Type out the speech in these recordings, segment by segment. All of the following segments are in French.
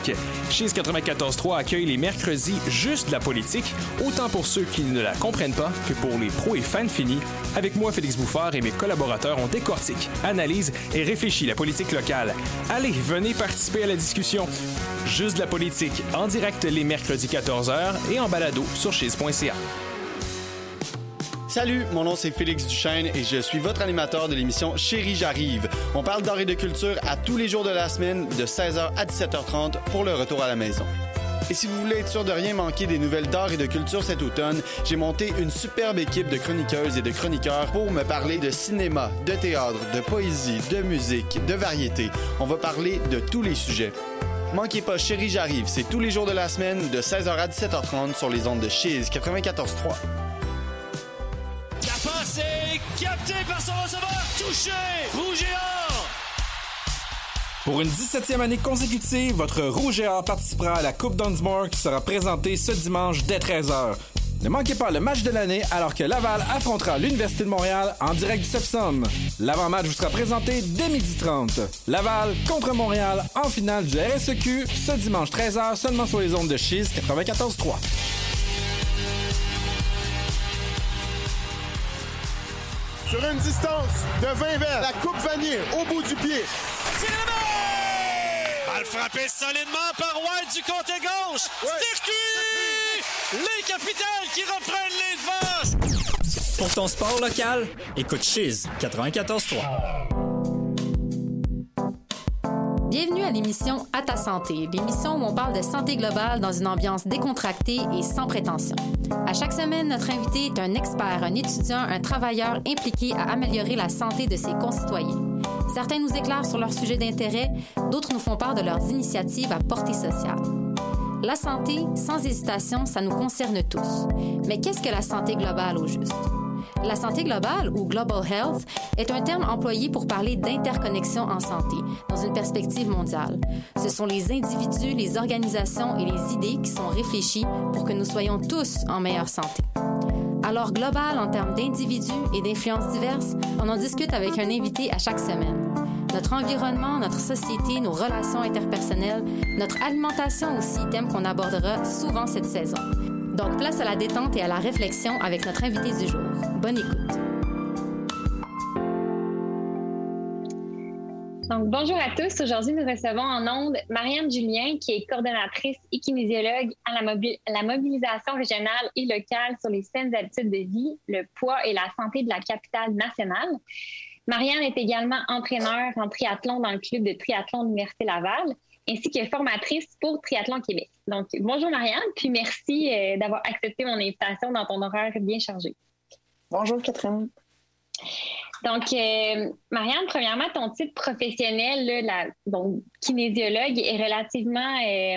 Cheese 94.3 accueille les mercredis juste de la politique, autant pour ceux qui ne la comprennent pas que pour les pros et fans finis. Avec moi, Félix Bouffard, et mes collaborateurs, on décortique, analyse et réfléchit la politique locale. Allez, venez participer à la discussion. Juste de la politique, en direct les mercredis 14h et en balado sur cheese.ca. Salut, mon nom c'est Félix Duchesne et je suis votre animateur de l'émission Chérie, j'arrive. On parle d'art et de culture à tous les jours de la semaine de 16h à 17h30 pour le retour à la maison. Et si vous voulez être sûr de rien manquer des nouvelles d'art et de culture cet automne, j'ai monté une superbe équipe de chroniqueuses et de chroniqueurs pour me parler de cinéma, de théâtre, de poésie, de musique, de variété. On va parler de tous les sujets. Manquez pas Chérie, j'arrive, c'est tous les jours de la semaine de 16h à 17h30 sur les ondes de Cheese 94.3. Capté par son receveur, touché, Rouge et Or! Pour une 17e année consécutive, votre Rouge et Or participera à la Coupe Dunsmore qui sera présentée ce dimanche dès 13h. Ne manquez pas le match de l'année alors que Laval affrontera l'Université de Montréal en direct du Sepsum. L'avant-match vous sera présenté dès 12h30. Laval contre Montréal en finale du RSEQ ce dimanche 13h seulement sur les ondes de Cheese 94.3. Sur une distance de 20 mètres, la coupe vanille au bout du pied. C'est la main! Balle frappée solidement par White du côté gauche. Ouais. Circuit! Les capitales qui reprennent les devants. Pour ton sport local, écoute Cheese 94.3. Bienvenue à l'émission À ta santé, l'émission où on parle de santé globale dans une ambiance décontractée et sans prétention. À chaque semaine, notre invité est un expert, un étudiant, un travailleur impliqué à améliorer la santé de ses concitoyens. Certains nous éclairent sur leurs sujets d'intérêt, d'autres nous font part de leurs initiatives à portée sociale. La santé, sans hésitation, ça nous concerne tous. Mais qu'est-ce que la santé globale au juste? La santé globale, ou Global Health, est un terme employé pour parler d'interconnexion en santé, dans une perspective mondiale. Ce sont les individus, les organisations et les idées qui sont réfléchis pour que nous soyons tous en meilleure santé. Alors global en termes d'individus et d'influences diverses, on en discute avec un invité à chaque semaine. Notre environnement, notre société, nos relations interpersonnelles, notre alimentation aussi, thème qu'on abordera souvent cette saison. Donc, place à la détente et à la réflexion avec notre invité du jour. Bonne écoute. Donc, bonjour à tous. Aujourd'hui, nous recevons en ondes Marianne Julien, qui est coordonnatrice et kinésiologue à la mobilisation régionale et locale sur les saines habitudes de vie, le poids et la santé de la capitale nationale. Marianne est également entraîneur en triathlon dans le club de triathlon de l'Université Laval, ainsi que formatrice pour Triathlon Québec. Donc, bonjour Marianne, puis merci d'avoir accepté mon invitation dans ton horaire bien chargé. Bonjour Catherine. Donc, Marianne, premièrement, ton titre professionnel, donc kinésiologue, est relativement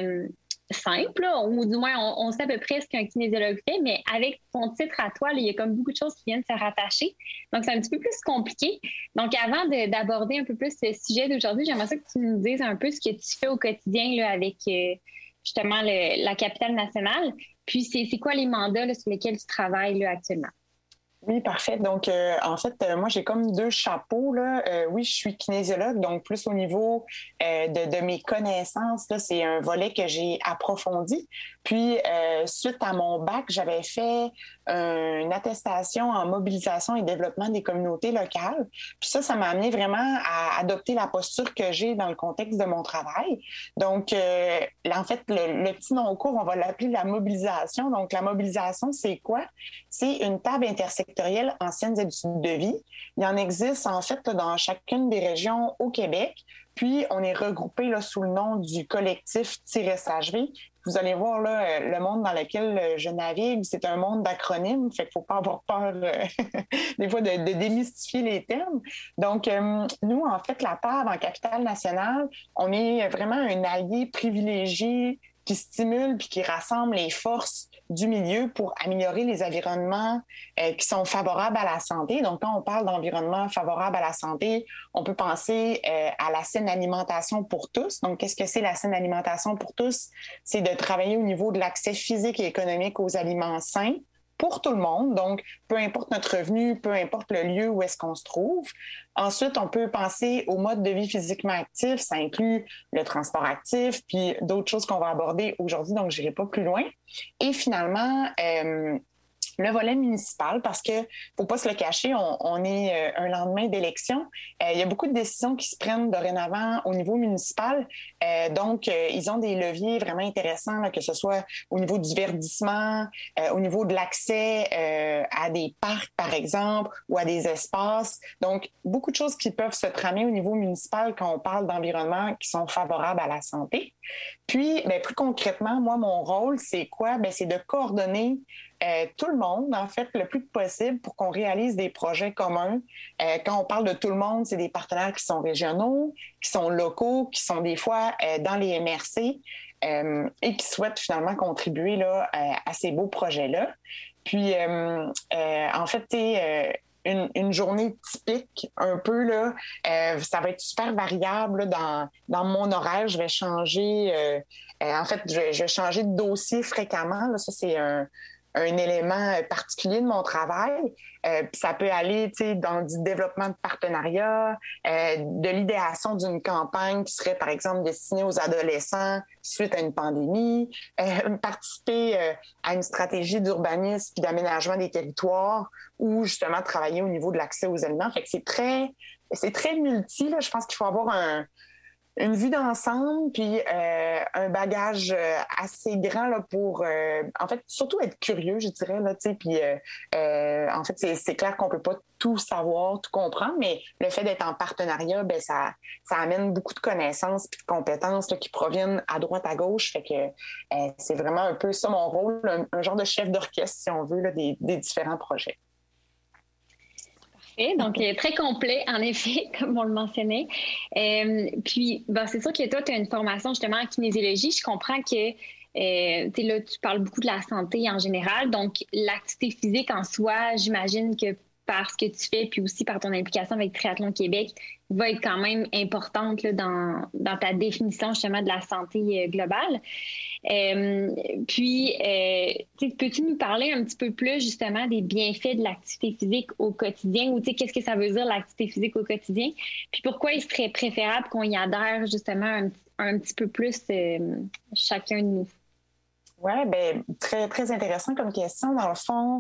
simple, là, ou du moins, on sait à peu près ce qu'un kinésiologue fait, mais avec ton titre à toi, là, il y a comme beaucoup de choses qui viennent se rattacher. Donc, c'est un petit peu plus compliqué. Donc, avant d'aborder un peu plus ce sujet d'aujourd'hui, j'aimerais ça que tu nous dises un peu ce que tu fais au quotidien là, avec justement la capitale nationale. Puis, c'est quoi les mandats là, sur lesquels tu travailles là, actuellement? Oui, parfait. Donc, en fait, moi, j'ai comme deux chapeaux, là. Oui, je suis kinésiologue, donc plus au niveau de mes connaissances, là, c'est un volet que j'ai approfondi. Puis, suite à mon bac, j'avais fait une attestation en mobilisation et développement des communautés locales. Puis ça m'a amené vraiment à adopter la posture que j'ai dans le contexte de mon travail. Donc, en fait, le petit nom court, on va l'appeler la mobilisation. Donc, la mobilisation, c'est quoi? C'est une table intersectorielle en saines habitudes de vie. Il en existe, en fait, là, dans chacune des régions au Québec. Puis, on est regroupé là, sous le nom du collectif Sage-Vie. Vous allez voir là, le monde dans lequel je navigue, c'est un monde d'acronymes, fait qu'il ne faut pas avoir peur des fois de démystifier les termes. Donc, nous, en fait, la table en capitale nationale, on est vraiment un allié privilégié qui stimule puis qui rassemble les forces du milieu pour améliorer les environnements qui sont favorables à la santé. Donc, quand on parle d'environnement favorable à la santé, on peut penser à la saine alimentation pour tous. Donc, qu'est-ce que c'est la saine alimentation pour tous? C'est de travailler au niveau de l'accès physique et économique aux aliments sains pour tout le monde, donc peu importe notre revenu, peu importe le lieu où est-ce qu'on se trouve. Ensuite, on peut penser au mode de vie physiquement actif. Ça inclut le transport actif, puis d'autres choses qu'on va aborder aujourd'hui, donc je n'irai pas plus loin. Et finalement, le volet municipal, parce que faut pas se le cacher, on est un lendemain d'élection. Il y a beaucoup de décisions qui se prennent dorénavant au niveau municipal. Donc, ils ont des leviers vraiment intéressants, là, que ce soit au niveau du verdissement, au niveau de l'accès à des parcs, par exemple, ou à des espaces. Donc, beaucoup de choses qui peuvent se tramer au niveau municipal quand on parle d'environnement qui sont favorables à la santé. Puis, plus concrètement, moi, mon rôle, c'est quoi? C'est de coordonner tout le monde, en fait, le plus possible pour qu'on réalise des projets communs. Quand on parle de tout le monde, c'est des partenaires qui sont régionaux, qui sont locaux, qui sont des fois dans les MRC et qui souhaitent finalement contribuer là, à ces beaux projets-là. Puis, en fait, une journée typique, un peu, là, ça va être super variable là, dans mon horaire. Je vais changer, en fait, je vais changer de dossier fréquemment. Là. Ça, c'est un élément particulier de mon travail. Puis ça peut aller dans du développement de partenariats, de l'idéation d'une campagne qui serait, par exemple, destinée aux adolescents suite à une pandémie, participer à une stratégie d'urbanisme puis d'aménagement des territoires ou justement travailler au niveau de l'accès aux aliments. Fait que c'est très multi. Là. Je pense qu'il faut avoir une vue d'ensemble, puis un bagage assez grand là, pour, en fait, surtout être curieux, je dirais, là, tu sais, puis en fait, c'est clair qu'on peut pas tout savoir, tout comprendre, mais le fait d'être en partenariat, ça amène beaucoup de connaissances puis de compétences là, qui proviennent à droite, à gauche, fait que c'est vraiment un peu ça mon rôle, un genre de chef d'orchestre, si on veut, là, des différents projets. Donc, très complet, en effet, comme on le mentionnait. Puis, c'est sûr que toi, tu as une formation justement en kinésiologie. Je comprends que là, tu parles beaucoup de la santé en général. Donc, l'activité physique en soi, j'imagine que par ce que tu fais, puis aussi par ton implication avec Triathlon Québec, va être quand même importante là, dans ta définition justement de la santé globale. Puis, peux-tu nous parler un petit peu plus justement des bienfaits de l'activité physique au quotidien ou qu'est-ce que ça veut dire l'activité physique au quotidien? Puis pourquoi il serait préférable qu'on y adhère justement un petit peu plus chacun de nous? Oui, très, très intéressant comme question. Dans le fond,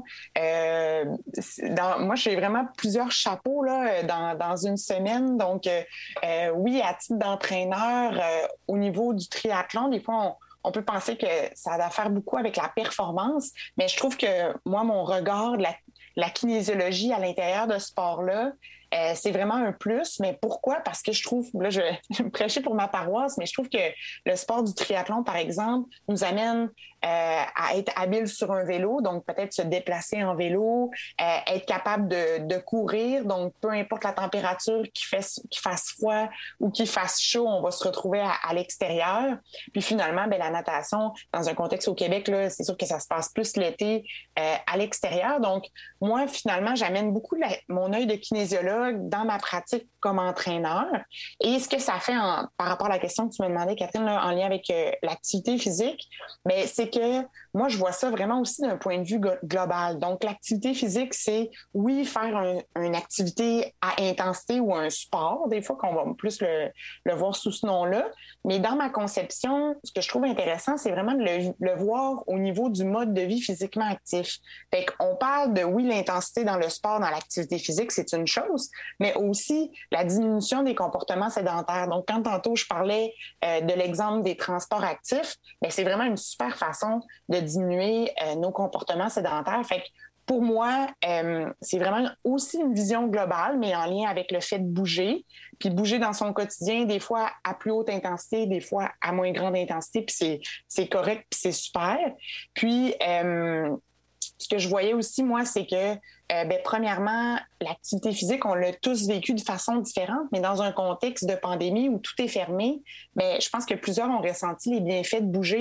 moi, j'ai vraiment plusieurs chapeaux là, dans une semaine. Donc, oui, à titre d'entraîneur, au niveau du triathlon, des fois, on peut penser que ça a à faire beaucoup avec la performance, mais je trouve que moi, mon regard de la kinésiologie à l'intérieur de ce sport-là, c'est vraiment un plus. Mais pourquoi? Parce que je trouve, là, je vais me prêcher pour ma paroisse, mais je trouve que le sport du triathlon, par exemple, nous amène à être habile sur un vélo, donc peut-être se déplacer en vélo, être capable de courir, donc peu importe la température, qu'il fasse froid ou qu'il fasse chaud, on va se retrouver à l'extérieur. Puis finalement, la natation, dans un contexte au Québec, là, c'est sûr que ça se passe plus l'été à l'extérieur. Donc, moi, finalement, j'amène beaucoup mon œil de kinésiologue dans ma pratique comme entraîneur. Et ce que ça fait par rapport à la question que tu me demandais, Catherine, là, en lien avec l'activité physique, c'est que moi, je vois ça vraiment aussi d'un point de vue global. Donc, l'activité physique, c'est, oui, faire une activité à intensité ou un sport, des fois qu'on va plus le voir sous ce nom-là. Mais dans ma conception, ce que je trouve intéressant, c'est vraiment de le voir au niveau du mode de vie physiquement actif. Fait qu'on parle de, oui, l'intensité dans le sport, dans l'activité physique, c'est une chose, mais aussi la diminution des comportements sédentaires. Donc, quand tantôt je parlais de l'exemple des transports actifs, c'est vraiment une super façon de diminuer nos comportements sédentaires. Fait que pour moi, c'est vraiment aussi une vision globale, mais en lien avec le fait de bouger, puis bouger dans son quotidien, des fois à plus haute intensité, des fois à moins grande intensité, puis c'est correct, puis c'est super. Puis, ce que je voyais aussi, moi, c'est que, premièrement, l'activité physique, on l'a tous vécu de façon différente, mais dans un contexte de pandémie où tout est fermé, je pense que plusieurs ont ressenti les bienfaits de bouger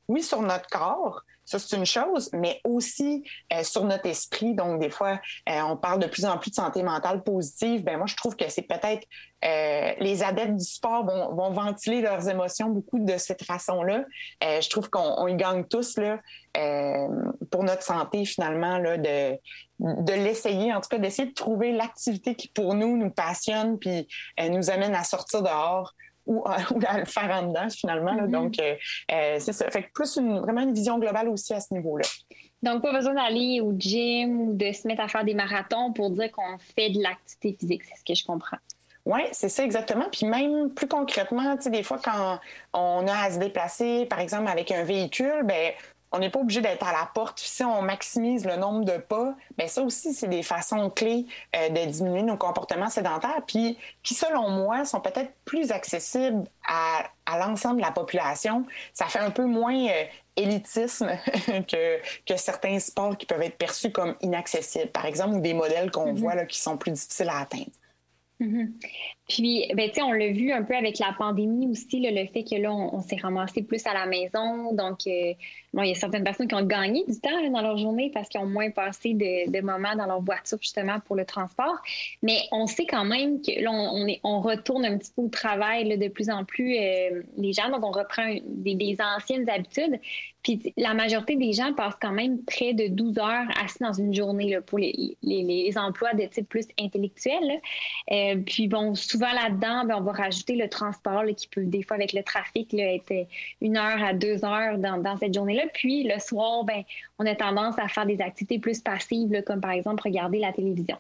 oui, sur notre corps, ça, c'est une chose, mais aussi sur notre esprit. Donc, des fois, on parle de plus en plus de santé mentale positive. Ben moi, je trouve que c'est peut-être les adeptes du sport vont ventiler leurs émotions beaucoup de cette façon-là. Je trouve qu'on y gagne tous là, pour notre santé, finalement, là, de l'essayer, en tout cas, d'essayer de trouver l'activité qui, pour nous passionne puis nous amène à sortir dehors. Ou à le faire en dedans, finalement. Là. Donc, c'est ça. Fait que plus vraiment une vision globale aussi à ce niveau-là. Donc, pas besoin d'aller au gym ou de se mettre à faire des marathons pour dire qu'on fait de l'activité physique. C'est ce que je comprends. Oui, c'est ça exactement. Puis même plus concrètement, tu sais, des fois, quand on a à se déplacer, par exemple, avec un véhicule, ben on n'est pas obligé d'être à la porte. Si on maximise le nombre de pas, bien ça aussi, c'est des façons clés de diminuer nos comportements sédentaires, puis qui, selon moi, sont peut-être plus accessibles à l'ensemble de la population. Ça fait un peu moins élitisme que certains sports qui peuvent être perçus comme inaccessibles, par exemple, ou des modèles qu'on voit là, qui sont plus difficiles à atteindre. Mm-hmm. Puis, ben, on l'a vu un peu avec la pandémie aussi, là, le fait que là, on s'est ramassé plus à la maison. Donc, bon, il y a certaines personnes qui ont gagné du temps là, dans leur journée parce qu'ils ont moins passé de moments dans leur voiture, justement, pour le transport. Mais on sait quand même que là, on retourne un petit peu au travail là, de plus en plus, les gens. Donc, on reprend des anciennes habitudes. Puis, la majorité des gens passent quand même près de 12 heures assis dans une journée là, pour les emplois de type plus intellectuel. Là. Puis, bon, souvent là-dedans, ben, on va rajouter le transport là, qui peut, des fois, avec le trafic, là, être 1 heure à 2 heures dans cette journée-là. Puis, le soir, ben, on a tendance à faire des activités plus passives, là, comme par exemple regarder la télévision.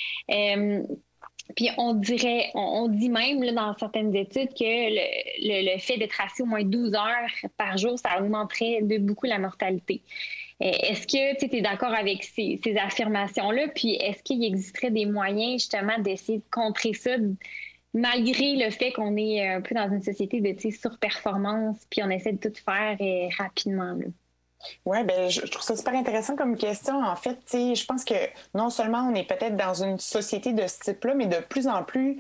Puis on dit même là, dans certaines études que le fait d'être assis au moins 12 heures par jour, ça augmenterait de beaucoup la mortalité. Est-ce que tu es d'accord avec ces affirmations-là? Puis est-ce qu'il existerait des moyens justement d'essayer de contrer ça malgré le fait qu'on est un peu dans une société de surperformance puis on essaie de tout faire rapidement là? Oui, bien, je trouve ça super intéressant comme question. En fait, je pense que non seulement on est peut-être dans une société de ce type-là, mais de plus en plus,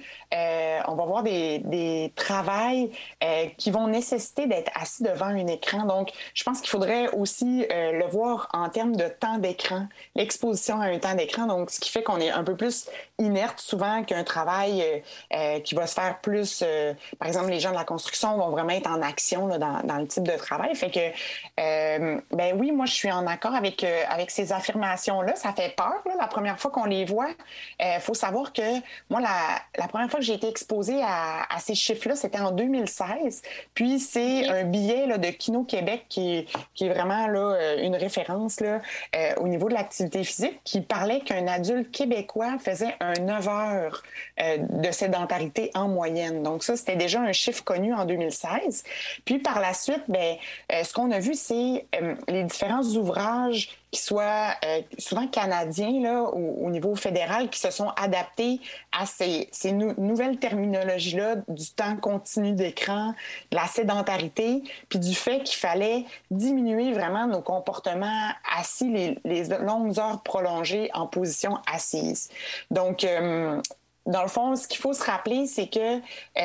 on va voir des travails qui vont nécessiter d'être assis devant un écran. Donc, je pense qu'il faudrait aussi le voir en termes de temps d'écran, l'exposition à un temps d'écran. Donc, ce qui fait qu'on est un peu plus inerte souvent qu'un travail qui va se faire plus... par exemple, les gens de la construction vont vraiment être en action là, dans le type de travail. Fait que... ben oui, moi, je suis en accord avec ces affirmations-là. Ça fait peur, là, la première fois qu'on les voit. Faut savoir que moi, la première fois que j'ai été exposée à ces chiffres-là, c'était en 2016. Puis, c'est un billet là, de Kino Québec qui est vraiment là, une référence là, au niveau de l'activité physique qui parlait qu'un adulte québécois faisait 9 heures de sédentarité en moyenne. Donc, ça, c'était déjà un chiffre connu en 2016. Puis, par la suite, ben, ce qu'on a vu, c'est les différents ouvrages qui soient souvent canadiens là, au niveau fédéral qui se sont adaptés à ces nouvelles terminologies-là du temps continu d'écran, de la sédentarité, puis du fait qu'il fallait diminuer vraiment nos comportements assis, les longues heures prolongées en position assise. Donc, dans le fond, ce qu'il faut se rappeler, c'est que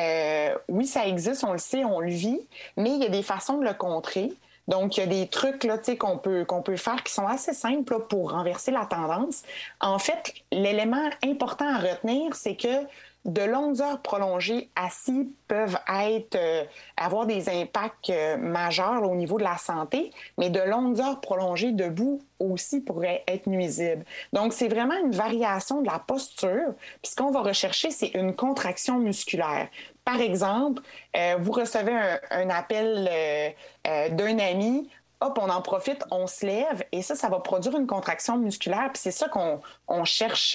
oui, ça existe, on le sait, on le vit, mais il y a des façons de le contrer. Donc, il y a des trucs là, qu'on peut faire qui sont assez simples là, pour renverser la tendance. En fait, l'élément important à retenir, c'est que de longues heures prolongées assis peuvent avoir des impacts majeurs là, au niveau de la santé, mais de longues heures prolongées debout aussi pourraient être nuisibles. Donc, c'est vraiment une variation de la posture. Puis, ce qu'on va rechercher, c'est une contraction musculaire. Par exemple, vous recevez un appel d'un ami, hop, on en profite, on se lève, et ça va produire une contraction musculaire, puis c'est ça qu'on cherche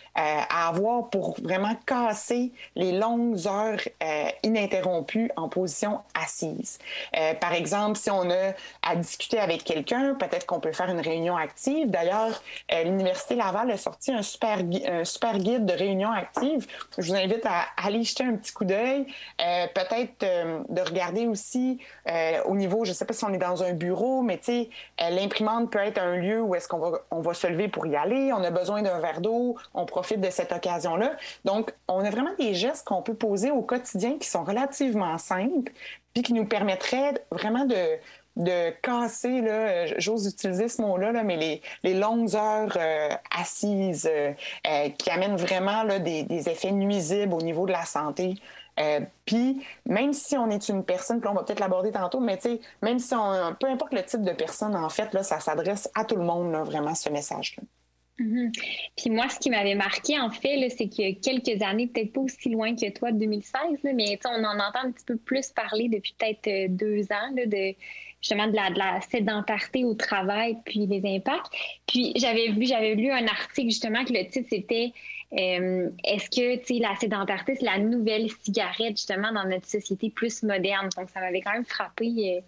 à avoir pour vraiment casser les longues heures ininterrompues en position assise. Par exemple, si on a à discuter avec quelqu'un, peut-être qu'on peut faire une réunion active. D'ailleurs, l'Université Laval a sorti un super guide de réunion active. Je vous invite à aller jeter un petit coup d'œil. Peut-être de regarder aussi au niveau, je ne sais pas si on est dans un bureau bureau, mais tu sais, l'imprimante peut être un lieu où est-ce qu'on va se lever pour y aller. On a besoin d'un verre d'eau, on profite de cette occasion-là. Donc, on a vraiment des gestes qu'on peut poser au quotidien qui sont relativement simples, puis qui nous permettraient vraiment de casser, là, j'ose utiliser ce mot-là, là, mais les longues heures assises qui amènent vraiment là, des effets nuisibles au niveau de la santé. Puis, même si on est une personne, puis on va peut-être l'aborder tantôt, mais tu sais, même si peu importe le type de personne, en fait, là, ça s'adresse à tout le monde, là, vraiment, ce message-là. Mm-hmm. Puis moi, ce qui m'avait marqué, en fait, là, c'est qu'il y a quelques années, peut-être pas aussi loin que toi, 2016, là, mais on en entend un petit peu plus parler depuis peut-être 2 ans, là, justement de la sédentarité au travail, puis les impacts. Puis j'avais lu un article, justement, que le titre, c'était est-ce que, tu sais, la sédentarité, c'est la nouvelle cigarette, justement, dans notre société plus moderne. Donc, ça m'avait quand même frappé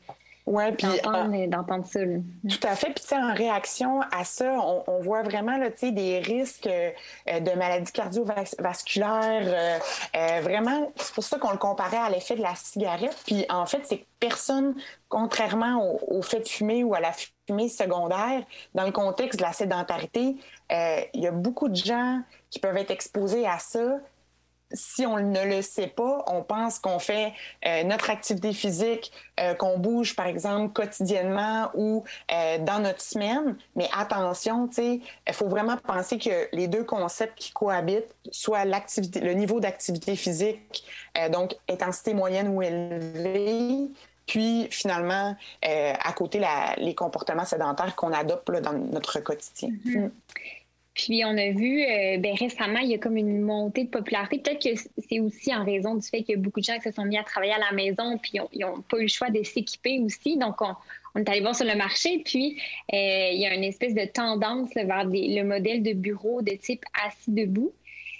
d'entendre ça. Là. Tout à fait. Puis, tu sais, en réaction à ça, on voit vraiment, là, tu sais, des risques de maladies cardiovasculaires. Vraiment, c'est pour ça qu'on le comparait à l'effet de la cigarette. Puis, en fait, c'est que personne, contrairement au fait de fumer ou à la fumée secondaire, dans le contexte de la sédentarité, il y a beaucoup de gens qui peuvent être exposés à ça. Si on ne le sait pas, on pense qu'on fait notre activité physique, qu'on bouge, par exemple, quotidiennement ou dans notre semaine. Mais attention, tu sais, il faut vraiment penser que les deux concepts qui cohabitent, soit le niveau d'activité physique, donc intensité moyenne ou élevée, puis finalement, à côté, les comportements sédentaires qu'on adopte là, dans notre quotidien. Mm-hmm. Puis on a vu récemment, il y a comme une montée de popularité. Peut-être que c'est aussi en raison du fait qu'il y a beaucoup de gens qui se sont mis à travailler à la maison puis ils n'ont pas eu le choix de s'équiper aussi. Donc, on est allé voir sur le marché. Puis, il y a une espèce de tendance là, vers le modèle de bureau de type assis-debout.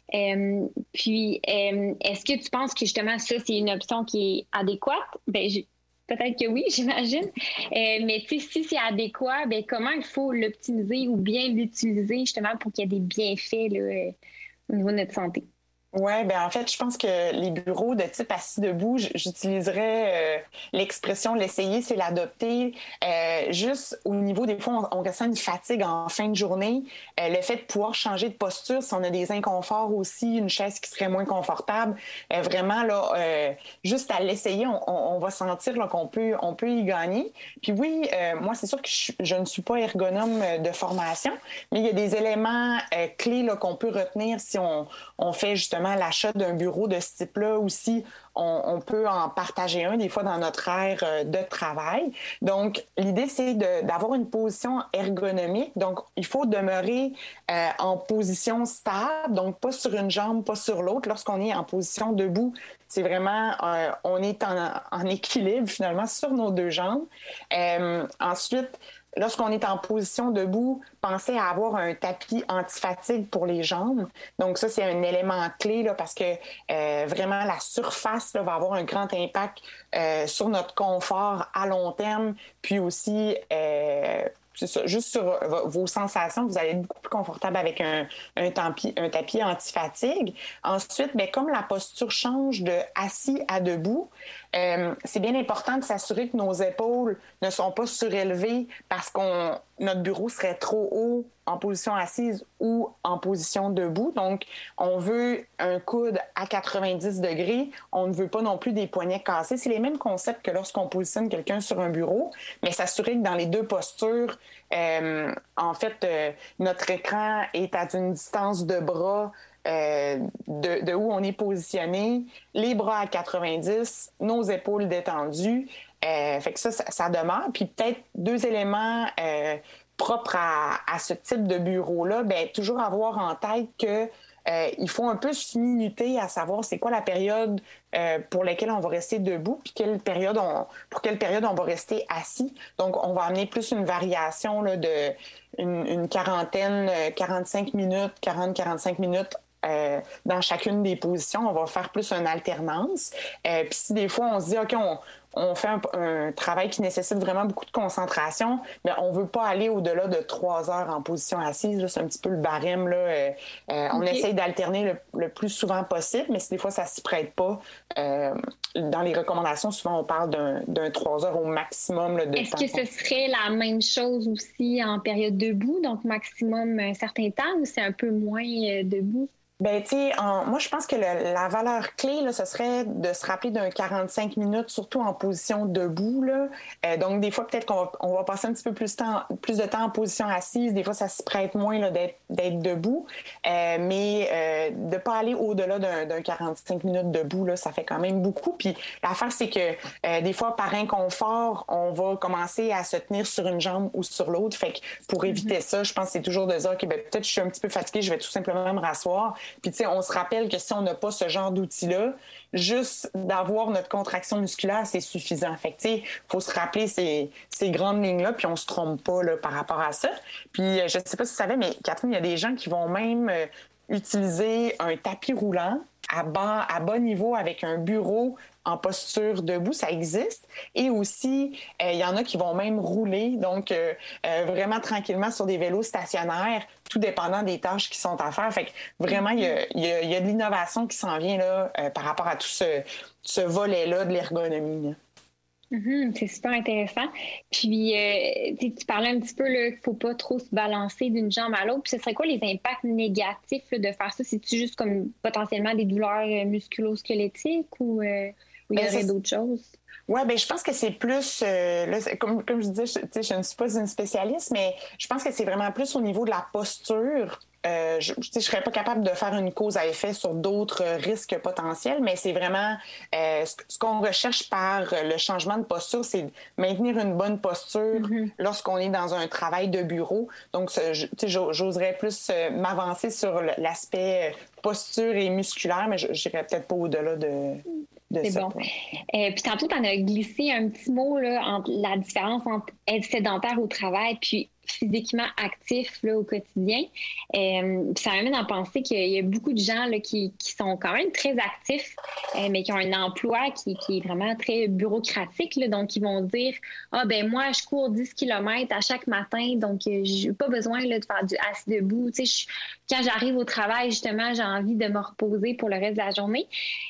Puis, est-ce que tu penses que justement ça, c'est une option qui est adéquate? Peut-être que oui, j'imagine. Mais si c'est adéquat, comment il faut l'optimiser ou bien l'utiliser justement pour qu'il y ait des bienfaits là, au niveau de notre santé? Oui, en fait, je pense que les bureaux de type assis debout, j'utiliserais l'expression l'essayer, c'est l'adopter. Juste au niveau des fois, on ressent une fatigue en fin de journée. Le fait de pouvoir changer de posture, si on a des inconforts aussi, une chaise qui serait moins confortable, vraiment, là, juste à l'essayer, on va sentir là, qu'on peut y gagner. Puis oui, moi, c'est sûr que je ne suis pas ergonome de formation, mais il y a des éléments clés là, qu'on peut retenir si on fait justement l'achat d'un bureau de ce type-là aussi, on peut en partager un des fois dans notre aire de travail. Donc, l'idée, c'est d'avoir une position ergonomique. Donc, il faut demeurer en position stable, donc pas sur une jambe, pas sur l'autre. Lorsqu'on est en position debout, c'est vraiment, on est en équilibre finalement sur nos 2 jambes. Ensuite, lorsqu'on est en position debout, pensez à avoir un tapis anti-fatigue pour les jambes. Donc ça, c'est un élément clé là, parce que vraiment, la surface là, va avoir un grand impact sur notre confort à long terme, puis aussi... c'est ça, juste sur vos sensations, vous allez être beaucoup plus confortable avec un tapis anti-fatigue. Ensuite, comme la posture change de assis à debout, c'est bien important de s'assurer que nos épaules ne sont pas surélevées parce que notre bureau serait trop haut en position assise ou en position debout. Donc, on veut un coude à 90 degrés. On ne veut pas non plus des poignets cassés. C'est les mêmes concepts que lorsqu'on positionne quelqu'un sur un bureau, mais s'assurer que dans les 2 postures, en fait, notre écran est à une distance de bras de où on est positionné, les bras à 90, nos épaules détendues. Fait que ça demeure. Puis peut-être 2 éléments propres à ce type de bureau-là, toujours avoir en tête que il faut un peu se minuter à savoir c'est quoi la période pour laquelle on va rester debout, puis pour quelle période on va rester assis. Donc, on va amener plus une variation là, de une quarantaine, 45 minutes, 40-45 minutes dans chacune des positions. On va faire plus une alternance. Puis si des fois, on se dit, OK, on fait un travail qui nécessite vraiment beaucoup de concentration, mais on veut pas aller au-delà de 3 heures en position assise. Là, c'est un petit peu le barème. Là. On essaye d'alterner le plus souvent possible, mais si des fois ça s'y prête pas, dans les recommandations, souvent on parle d'un 3 heures au maximum là, de temps. Est-ce que ce serait la même chose aussi en période debout, donc maximum un certain temps, ou c'est un peu moins debout? Ben, tu sais, moi, je pense que la valeur clé, là, ce serait de se rappeler d'un 45 minutes, surtout en position debout, là. Donc, des fois, peut-être qu'on va passer un petit peu plus de temps en position assise. Des fois, ça s'y prête moins là, d'être debout. Mais de pas aller au-delà d'un 45 minutes debout, là, ça fait quand même beaucoup. Puis l'affaire, c'est que des fois, par inconfort, on va commencer à se tenir sur une jambe ou sur l'autre. Fait que pour éviter ça, je pense que c'est toujours de dire, OK, ben, peut-être je suis un petit peu fatiguée, je vais tout simplement me rasseoir. Puis, tu sais, on se rappelle que si on n'a pas ce genre d'outil-là, juste d'avoir notre contraction musculaire, c'est suffisant. Fait que, tu sais, il faut se rappeler ces grandes lignes-là, puis on se trompe pas là, par rapport à ça. Puis, je ne sais pas si tu savais, mais Catherine, il y a des gens qui vont même utiliser un tapis roulant à bas niveau avec un bureau en posture debout, ça existe. Et aussi, il y en a qui vont même rouler, donc vraiment tranquillement sur des vélos stationnaires, tout dépendant des tâches qui sont à faire. Fait que vraiment, il y a de l'innovation qui s'en vient là, par rapport à tout ce volet-là de l'ergonomie. Là. C'est super intéressant. Puis, tu parlais un petit peu qu'il ne faut pas trop se balancer d'une jambe à l'autre. Puis, ce serait quoi les impacts négatifs là, de faire ça? C'est-tu juste comme potentiellement des douleurs musculo-squelettiques ou il y aurait d'autres choses? Oui, bien, je pense que c'est plus, là, comme je disais, je ne suis pas une spécialiste, mais je pense que c'est vraiment plus au niveau de la posture. Je ne serais pas capable de faire une cause à effet sur d'autres risques potentiels, mais c'est vraiment ce qu'on recherche par le changement de posture, c'est maintenir une bonne posture lorsqu'on est dans un travail de bureau. Donc, j'oserais plus m'avancer sur l'aspect posture et musculaire, mais je n'irais peut-être pas au-delà de c'est ça. Bon. Puis tantôt, tu en as glissé un petit mot là, entre la différence entre être sédentaire au travail puis physiquement actif là, au quotidien. Puis ça m'amène à penser qu'il y a beaucoup de gens là, qui sont quand même très actifs, mais qui ont un emploi qui est vraiment très bureaucratique. Là, donc, ils vont dire « Ah, ben moi, je cours 10 km à chaque matin, donc j'ai pas besoin là, de faire du assis debout. » Quand j'arrive au travail, justement, j'ai envie de me reposer pour le reste de la journée.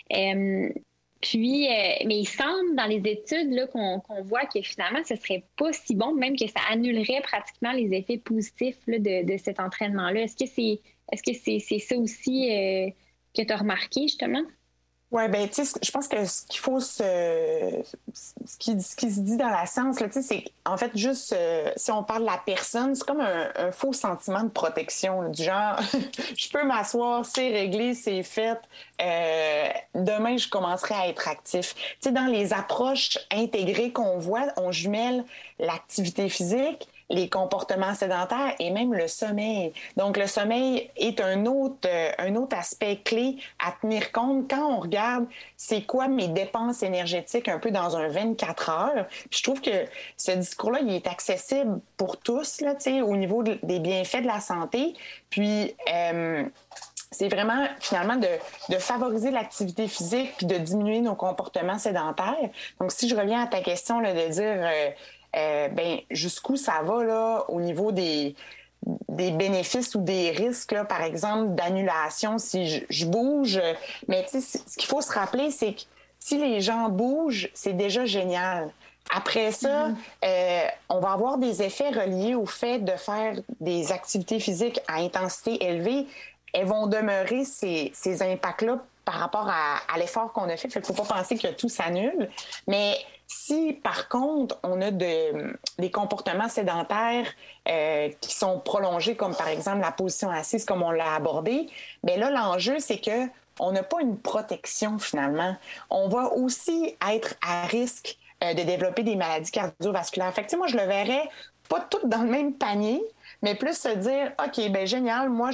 Puis, mais il semble dans les études là, qu'on voit que finalement, ce serait pas si bon, même que ça annulerait pratiquement les effets positifs là, de cet entraînement-là. Est-ce que c'est ça aussi que tu as remarqué, justement? Oui, bien, tu sais, je pense que ce qu'il faut ce qui se dit dans la science, là, tu sais, c'est en fait juste, si on parle de la personne, c'est comme un faux sentiment de protection, là, du genre, je peux m'asseoir, c'est réglé, c'est fait, demain, je commencerai à être actif. Tu sais, dans les approches intégrées qu'on voit, on jumelle l'activité physique, les comportements sédentaires et même le sommeil. Donc, le sommeil est un autre aspect clé à tenir compte quand on regarde c'est quoi mes dépenses énergétiques un peu dans un 24 heures. Puis je trouve que ce discours-là, il est accessible pour tous, là, tu sais, au niveau des bienfaits de la santé. Puis, c'est vraiment, finalement, de favoriser l'activité physique puis de diminuer nos comportements sédentaires. Donc, si je reviens à ta question, là, de dire... ben jusqu'où ça va là au niveau des bénéfices ou des risques, là, par exemple, d'annulation si je bouge. Mais tu sais, ce qu'il faut se rappeler, c'est que si les gens bougent, c'est déjà génial. Après ça, on va avoir des effets reliés au fait de faire des activités physiques à intensité élevée. Elles vont demeurer ces impacts-là par rapport à l'effort qu'on a fait. Fait qu'il ne faut pas penser que tout s'annule. Mais si, par contre, on a des comportements sédentaires qui sont prolongés, comme par exemple la position assise, comme on l'a abordé, bien là, l'enjeu, c'est que on n'a pas une protection, finalement. On va aussi être à risque de développer des maladies cardiovasculaires. Fait que, tu sais, moi, je le verrais pas toutes dans le même panier, mais plus se dire, OK, ben génial, moi,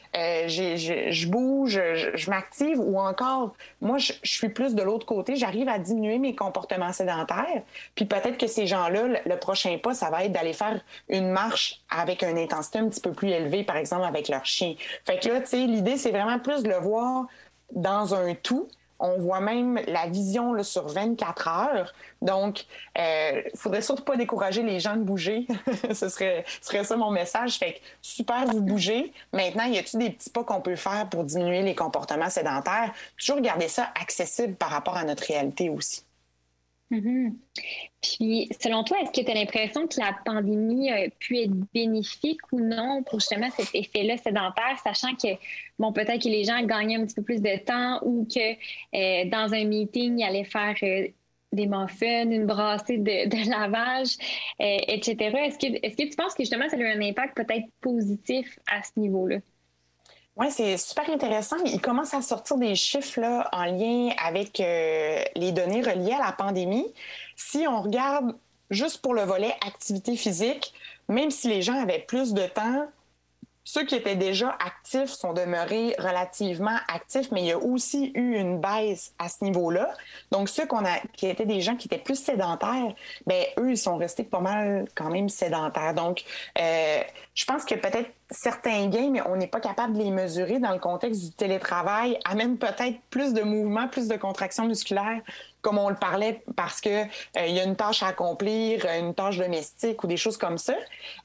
je bouge, je m'active, ou encore, moi, je suis plus de l'autre côté, j'arrive à diminuer mes comportements sédentaires, puis peut-être que ces gens-là, le prochain pas, ça va être d'aller faire une marche avec une intensité un petit peu plus élevée, par exemple, avec leur chien. Fait que là, tu sais, l'idée, c'est vraiment plus de le voir dans un tout, On voit même la vision là, sur 24 heures. Donc, il faudrait surtout pas décourager les gens de bouger. Ce serait ça mon message. Fait que super, vous bougez. Maintenant, y a-t-il des petits pas qu'on peut faire pour diminuer les comportements sédentaires? Toujours garder ça accessible par rapport à notre réalité aussi. Mm-hmm. Puis, selon toi, est-ce que tu as l'impression que la pandémie a pu être bénéfique ou non pour justement cet effet-là sédentaire, sachant que, bon, peut-être que les gens gagnaient un petit peu plus de temps ou que dans un meeting, ils allaient faire des muffins, une brassée de lavage, etc. Est-ce que tu penses que justement, ça a eu un impact peut-être positif à ce niveau-là? Oui, c'est super intéressant. Il commence à sortir des chiffres là, en lien avec les données reliées à la pandémie. Si on regarde juste pour le volet activité physique, même si les gens avaient plus de temps, ceux qui étaient déjà actifs sont demeurés relativement actifs, mais il y a aussi eu une baisse à ce niveau-là. Donc, ceux qui étaient des gens qui étaient plus sédentaires, bien, eux, ils sont restés pas mal quand même sédentaires. Donc, je pense que peut-être certains gains, mais on n'est pas capable de les mesurer dans le contexte du télétravail, amènent peut-être plus de mouvements, plus de contractions musculaires, comme on le parlait, parce que il y a une tâche à accomplir, une tâche domestique ou des choses comme ça.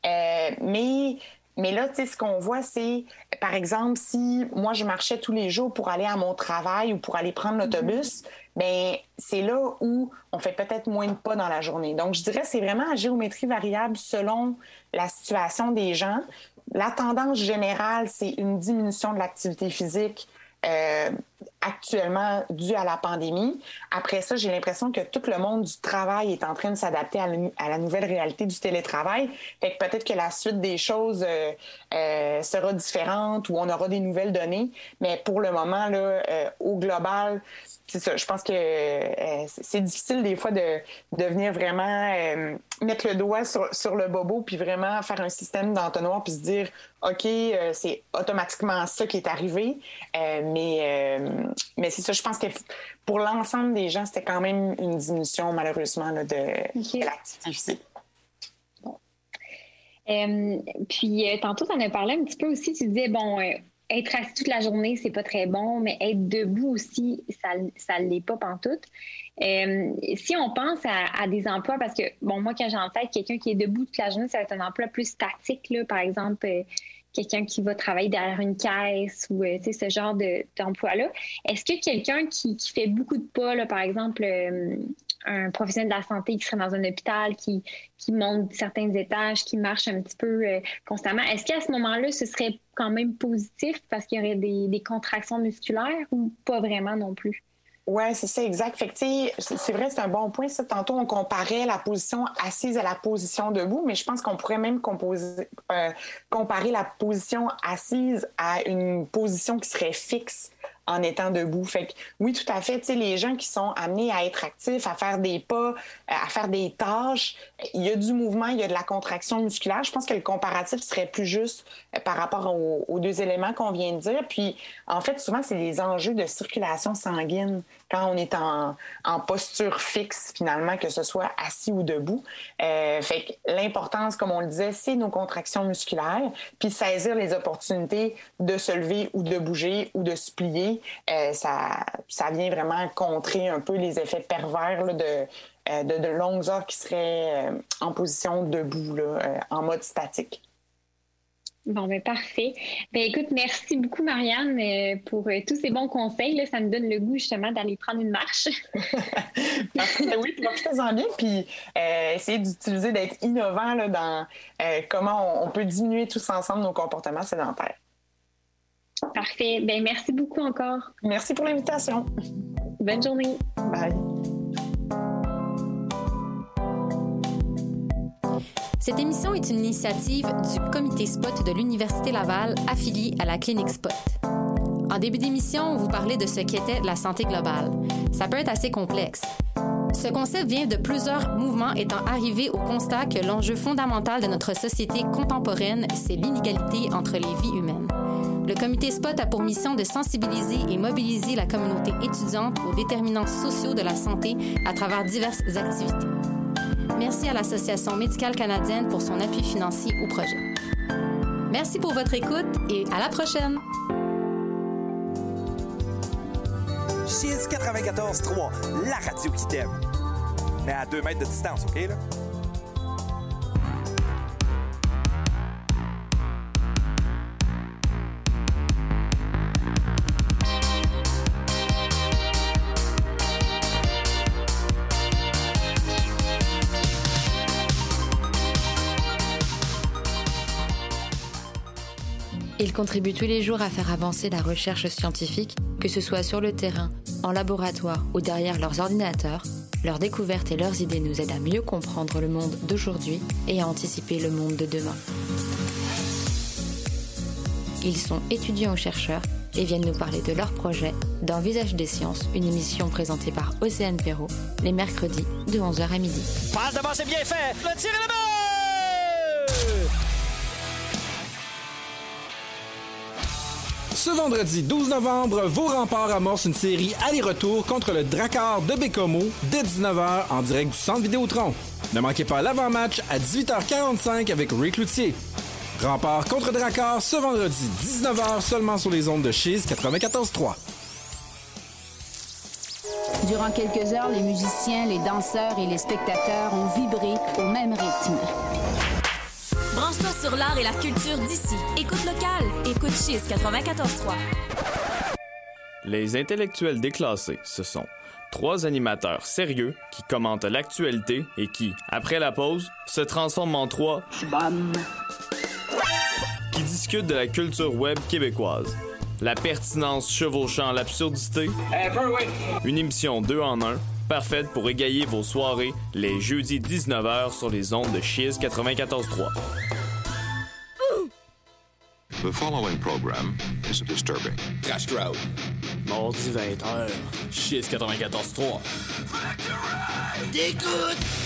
Mais là, tu sais, ce qu'on voit, c'est, par exemple, si moi, je marchais tous les jours pour aller à mon travail ou pour aller prendre l'autobus, bien, c'est là où on fait peut-être moins de pas dans la journée. Donc, je dirais que c'est vraiment à géométrie variable selon la situation des gens. La tendance générale, c'est une diminution de l'activité physique actuellement due à la pandémie. Après ça, j'ai l'impression que tout le monde du travail est en train de s'adapter à la nouvelle réalité du télétravail. Fait que peut-être que la suite des choses sera différente ou on aura des nouvelles données. Mais pour le moment, là, au global, c'est ça. Je pense que c'est difficile des fois de venir vraiment mettre le doigt sur le bobo puis vraiment faire un système d'entonnoir puis se dire OK, c'est automatiquement ça qui est arrivé. Mais c'est ça, je pense que pour l'ensemble des gens, c'était quand même une diminution, malheureusement, là, de l'activité physique. Bon. Puis, tantôt, tu en as parlé un petit peu aussi. Tu disais, bon, être assis toute la journée, c'est pas très bon, mais être debout aussi, ça l'est pas pantoute. Si on pense à des emplois, parce que, bon, moi, quand j'ai en tête quelqu'un qui est debout toute la journée, ça va être un emploi plus statique, là, par exemple, quelqu'un qui va travailler derrière une caisse ou ce genre d'emploi-là. Est-ce que quelqu'un qui fait beaucoup de pas, là, par exemple, un professionnel de la santé qui serait dans un hôpital, qui monte certains étages, qui marche un petit peu constamment, est-ce qu'à ce moment-là, ce serait quand même positif parce qu'il y aurait des contractions musculaires ou pas vraiment non plus? Oui, c'est ça, exact. Fait que, c'est vrai, c'est un bon point. Ça. Tantôt, on comparait la position assise à la position debout, mais je pense qu'on pourrait même comparer la position assise à une position qui serait fixe en étant debout. Fait que oui, tout à fait, tu sais, les gens qui sont amenés à être actifs, à faire des pas, à faire des tâches, il y a du mouvement, il y a de la contraction musculaire. Je pense que le comparatif serait plus juste par rapport aux deux éléments qu'on vient de dire. Puis, en fait, souvent, c'est des enjeux de circulation sanguine quand on est en posture fixe, finalement, que ce soit assis ou debout. Fait que l'importance, comme on le disait, c'est nos contractions musculaires, puis saisir les opportunités de se lever ou de bouger ou de se plier. Ça vient vraiment contrer un peu les effets pervers là, de longues heures qui seraient en position debout, là, en mode statique. Bon, bien, parfait. Bien, écoute, merci beaucoup, Marianne, pour tous ces bons conseils. Là, ça me donne le goût, justement, d'aller prendre une marche. Oui, profitez-en bien, puis essayez d'utiliser, d'être innovant là, dans comment on peut diminuer tous ensemble nos comportements sédentaires. Parfait. Bien, merci beaucoup encore. Merci pour l'invitation. Bonne journée. Bye. Cette émission est une initiative du Comité Spot de l'Université Laval, affilié à la Clinique Spot. En début d'émission, on vous parlait de ce qu'était la santé globale. Ça peut être assez complexe. Ce concept vient de plusieurs mouvements étant arrivés au constat que l'enjeu fondamental de notre société contemporaine, c'est l'inégalité entre les vies humaines. Le Comité Spot a pour mission de sensibiliser et mobiliser la communauté étudiante aux déterminants sociaux de la santé à travers diverses activités. Merci à l'Association médicale canadienne pour son appui financier au projet. Merci pour votre écoute et à la prochaine! Chiz 94.3, la radio qui t'aime. Mais à 2 mètres de distance, OK, là? Ils contribuent tous les jours à faire avancer la recherche scientifique, que ce soit sur le terrain, en laboratoire ou derrière leurs ordinateurs. Leurs découvertes et leurs idées nous aident à mieux comprendre le monde d'aujourd'hui et à anticiper le monde de demain. Ils sont étudiants ou chercheurs et viennent nous parler de leurs projets dans Visage des sciences, une émission présentée par Océane Perrault, les mercredis de 11h à midi. Passe devant, c'est bien fait! Le tir est là-bas! Ce vendredi 12 novembre, vos remparts amorcent une série aller-retour contre le Drakkar de Bécomo dès 19h en direct du Centre Vidéotron. Ne manquez pas l'avant-match à 18h45 avec Ray Cloutier. Remparts contre Drakkar ce vendredi 19h seulement sur les ondes de Chiz 94.3. Durant quelques heures, les musiciens, les danseurs et les spectateurs ont vibré au même rythme. Branche-toi sur l'art et la culture d'ici. Écoute local. Écoute Chiz 94.3. Les intellectuels déclassés, ce sont 3 animateurs sérieux qui commentent l'actualité et qui, après la pause, se transforment en 3 qui discutent de la culture web québécoise. La pertinence chevauchant l'absurdité. Une émission 2 en 1, parfaite pour égayer vos soirées les jeudis 19h sur les ondes de Chiz 94.3. The following program is disturbing. Crash Crowd. Mardi 20h. Chiz 94.3. T'écoutes!